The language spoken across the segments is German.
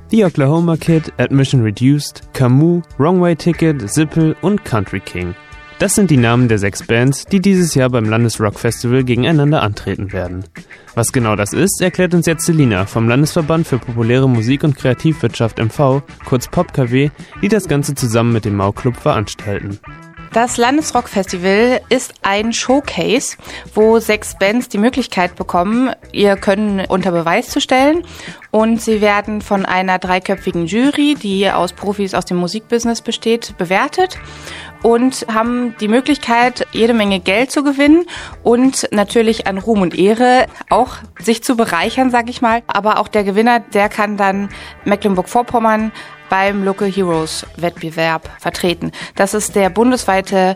The Oklahoma Kid, Admission Reduced, Camus, Wrong Way Ticket, Zippel und Country King. Das sind die Namen der 6 Bands, die dieses Jahr beim Landesrock-Festival gegeneinander antreten werden. Was genau das ist, erklärt uns jetzt Selina vom Landesverband für populäre Musik und Kreativwirtschaft MV, kurz PopKW, die das Ganze zusammen mit dem Mau-Club veranstalten. Das Landesrock-Festival ist ein Showcase, wo 6 Bands die Möglichkeit bekommen, ihr Können unter Beweis zu stellen. Und sie werden von einer 3-köpfigen Jury, die aus Profis aus dem Musikbusiness besteht, bewertet und haben die Möglichkeit, jede Menge Geld zu gewinnen und natürlich an Ruhm und Ehre auch sich zu bereichern, sag ich mal. Aber auch der Gewinner, der kann dann Mecklenburg-Vorpommern beim Local Heroes Wettbewerb vertreten. Das ist der bundesweite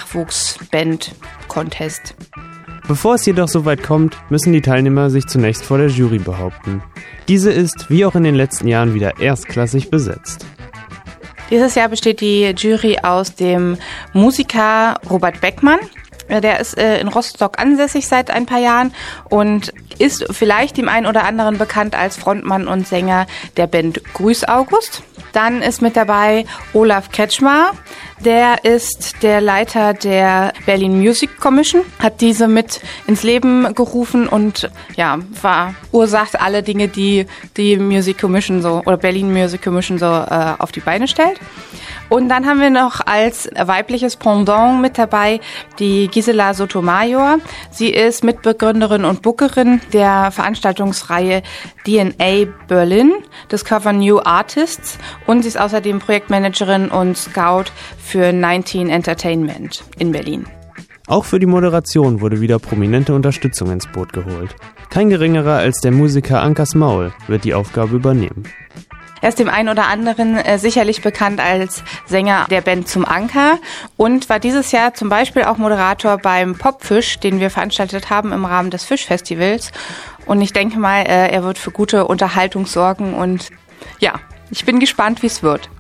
Nachwuchsband-Contest. Bevor es jedoch so weit kommt, müssen die Teilnehmer sich zunächst vor der Jury behaupten. Diese ist, wie auch in den letzten Jahren, wieder erstklassig besetzt. Dieses Jahr besteht die Jury aus dem Musiker Robert Beckmann. Der ist in Rostock ansässig seit ein paar Jahren und ist vielleicht dem einen oder anderen bekannt als Frontmann und Sänger der Band Grüß August. Dann ist mit dabei Olaf Kretschmar. Der ist der Leiter der Berlin Music Commission, hat diese mit ins Leben gerufen und verursacht alle Dinge, die Music Commission oder Berlin Music Commission auf die Beine stellt. Und dann haben wir noch als weibliches Pendant mit dabei die Gisela Sotomayor. Sie ist Mitbegründerin und Bookerin der Veranstaltungsreihe DNA Berlin, Discover New Artists, und sie ist außerdem Projektmanagerin und Scout für 19 Entertainment in Berlin. Auch für die Moderation wurde wieder prominente Unterstützung ins Boot geholt. Kein geringerer als der Musiker Ankas Maul wird die Aufgabe übernehmen. Er ist dem einen oder anderen sicherlich bekannt als Sänger der Band Zum Anker und war dieses Jahr zum Beispiel auch Moderator beim Popfisch, den wir veranstaltet haben im Rahmen des Fischfestivals. Und ich denke mal, er wird für gute Unterhaltung sorgen und ja, ich bin gespannt, wie es wird.